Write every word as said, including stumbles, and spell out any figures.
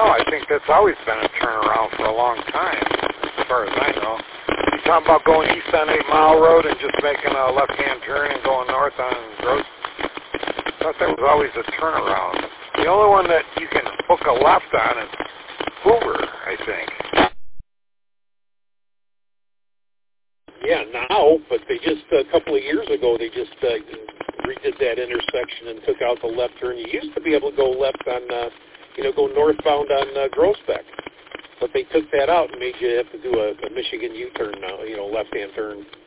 No, I think that's always been a turnaround for a long time, as far as I know. You're talking about going east on eight Mile Road and just making a left-hand turn and going north on Gross. I thought that was always a turnaround. The only one that you can hook a left on is Hoover, I think. Yeah, now, but they just, a couple of years ago, they just uh, redid that intersection and took out the left turn. You used to be able to go left on, uh, you know, go northbound on uh, Groesbeck. But they took that out and made you have to do a, a Michigan U-turn now, you know, left-hand turn.